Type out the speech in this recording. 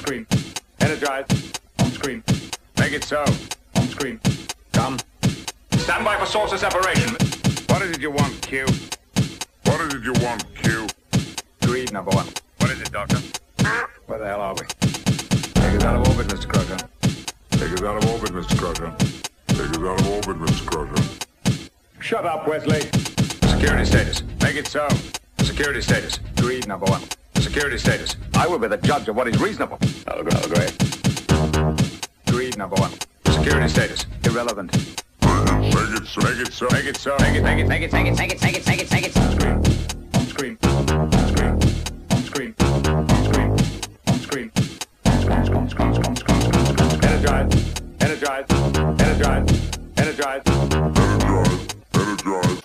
screen. Energize. On screen. Make it so. On screen. Come. Stand by for source of separation. What is it you want, Q? What is it you want, Q? Greed, number one. What is it, Doctor? Where the hell are we? Take us out of orbit, Mr. Crusher. Take us out of orbit, Mr. Crusher. Take us out of orbit, Mr. Crusher. Shut up, Wesley. Security status. Make it so. Security status. Greed, number one. Security status. I will be the judge of what is reasonable. I'll agree. Greed, number one. Security status. Irrelevant. Make it so. Make it so. Make it so. Take it. On screen. On screen. On screen. On screen. On screen. On screen. Energize. Energize. Energize. Energize.